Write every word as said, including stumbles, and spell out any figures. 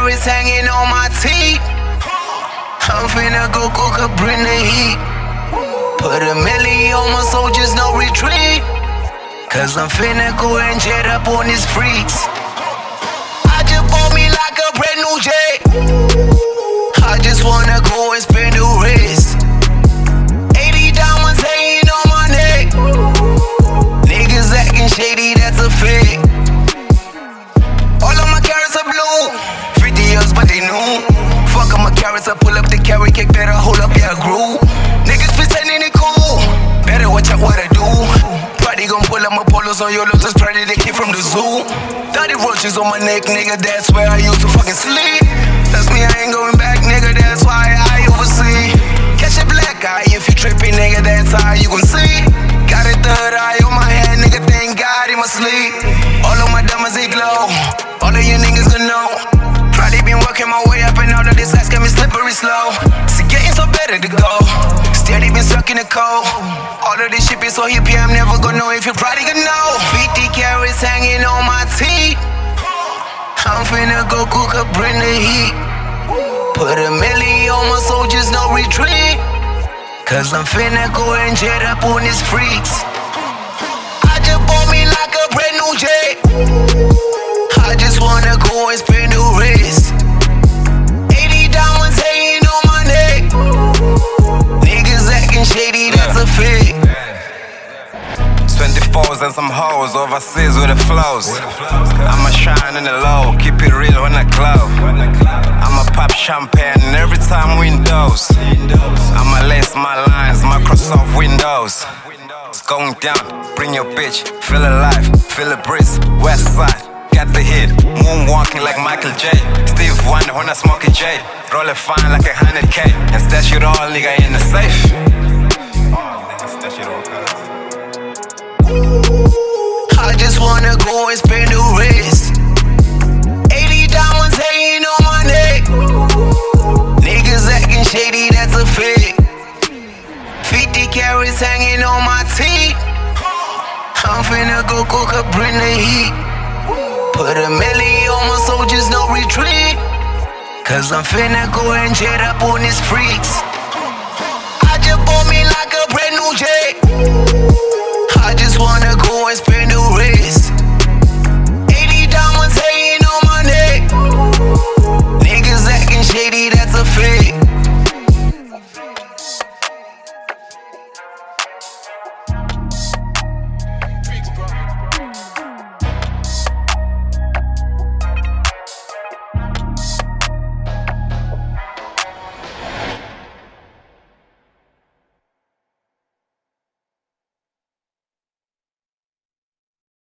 carats hanging on my teeth. I'm finna go cook up, bring the heat. Put a million on my soldiers, no retreat. Cause I'm finna go and jet up on these freaks. I just bought me like a brand new jet. I just wanna go and spend the wrist. eighty diamonds hanging on my neck. Niggas acting shady, that's a fake. All of my carrots are blue. fifty years, but they new. Fuck all my carrots, I pull up the carrot cake, better hold up, yeah, I grew. Niggas pretending they cool, better watch out what I do. Probably gon' pull up my polos on your lotus, probably they came from the zoo. thirty roaches on my neck, nigga, that's where I used to fucking sleep. That's me, I ain't going back, nigga, that's why I oversee. Catch a black eye if you trippin', nigga, that's how you gon' see. Got a third eye on my head, nigga, thank God he must sleep. All of my diamonds, they glow, all of you niggas gon' know. Probably been working my way up and all of this ass got me slippery slow. See, getting so better to go. Steady been stuck in the cold. All of this shit been so hippie, I'm never gonna know if you probably gonna know. fifty carats hanging on my teeth. I'm finna go cook up, bring the heat. Put a million on my soldiers, no retreat. Cause I'm finna go and jet up on these freaks. I just bought me like a brand new jet. I just wanna go and spend the wrist. eighty diamonds hanging on my neck. Niggas acting shady, that's a fake. twenty-fours and some hoes overseas with the flows. I'ma shine in the low, keep it real when I glow. I'ma pop champagne every time windows. I'ma lace my lines, Microsoft Windows. It's going down, bring your bitch, feel alive, feel the breeze, west side. Got the hit, moonwalking like Michael J. Steve Wonder when I smoke a J. Roll it fine like a hundred K. And stash it all, nigga, in the safe. I just wanna go and spend the wrist. eighty diamonds hanging on my neck. Niggas acting shady, that's a fake. fifty carats hanging on my teeth. I'm finna go cook up, bring the heat. Put a million on my soldiers, no retreat. Cause I'm finna go and jet up on these freaks. I just bought me like a brand new jet.